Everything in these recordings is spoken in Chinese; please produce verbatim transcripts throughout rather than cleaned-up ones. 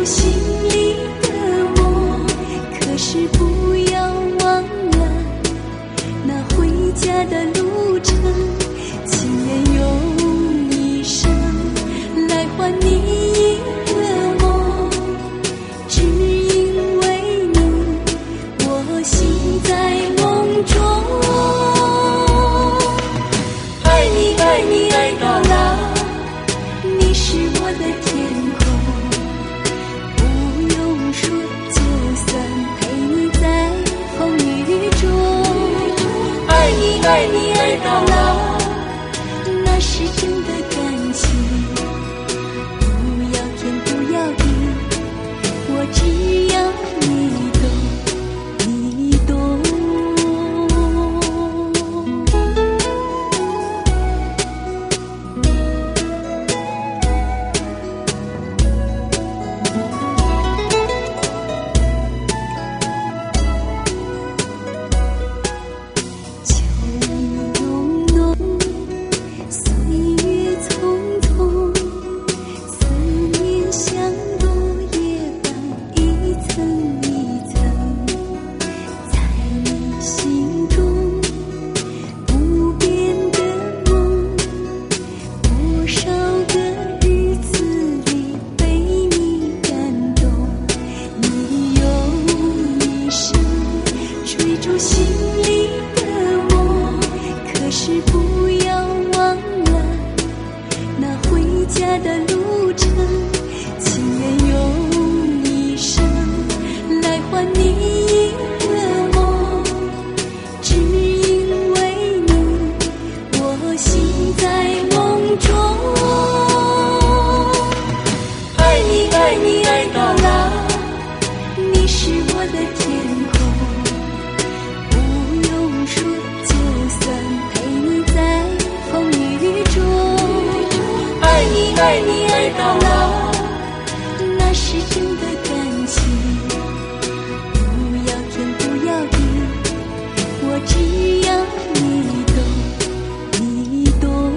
心里的我，可是不要忘了那回家的路程，情愿用一生来还你一个梦，只因为你，我心在梦中。爱你爱你爱到老，你是我的天空，不用说，就算陪你在风雨中。爱你爱你爱到老，那是真的感情，不要天不要地，我只要你懂，你懂。心里的我，可是不要忘了那回家的路程，情愿用一生来还你一个梦，只因为你，我心在梦中。爱你爱你爱到老，你是我的天空，爱你爱到老，那是真的感情，不要天不要地，我只要你懂，你懂。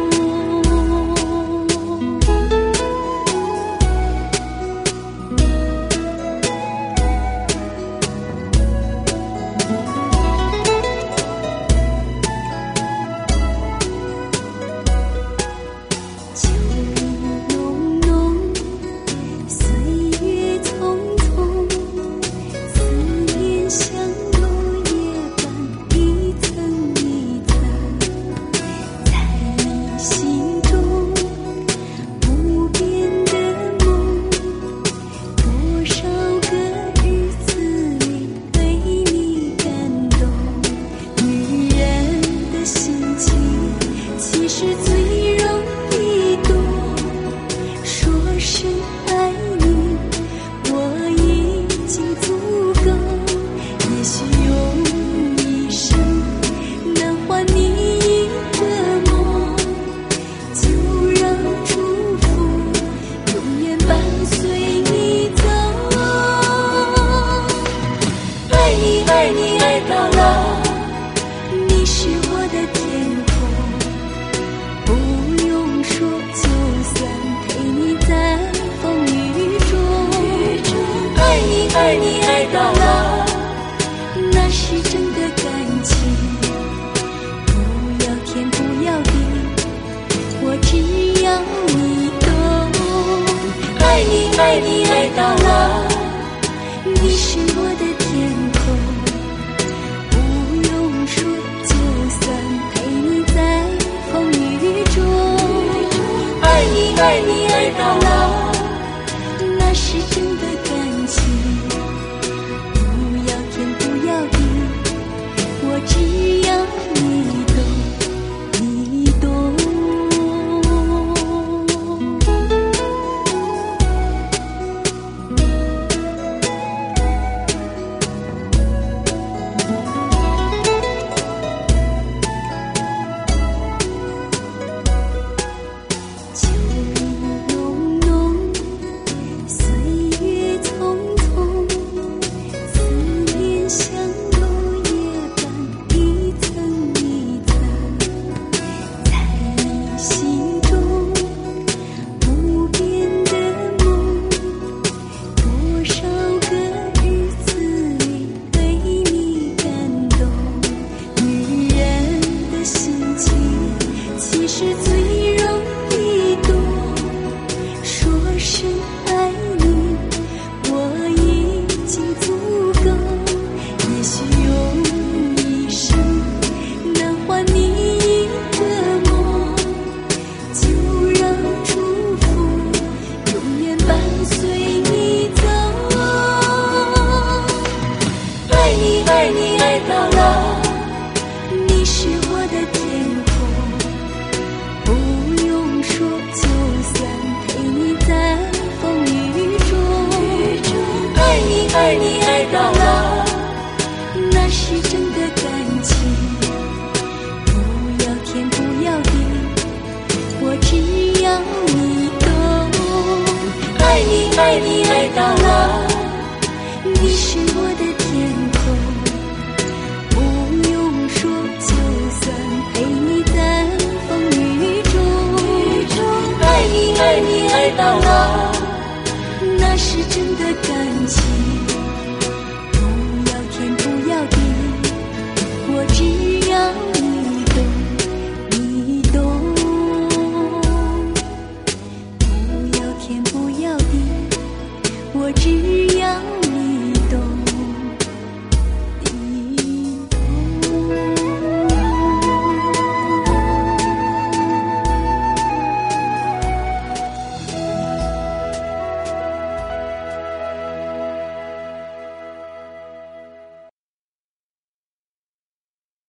爱你爱到老，你是我的天空，不用说，就算陪你在风雨中。爱你爱你爱到老，那是真的感情，不要天不要地，我只要你懂。爱你爱你爱到老，你是我的天空，不用说，就算陪你在风雨中。爱你爱你爱到老，那是真的感情，不要天不要地，我只要你懂，你懂。秋意浓浓， 爱你爱到老，那是真的感情。不要天不要地，我只要你懂。爱你爱你爱到老，你是我的天空。不用说，就算陪你在风雨中。爱你爱你爱到老，那是真的感情。不要天不要地，我只要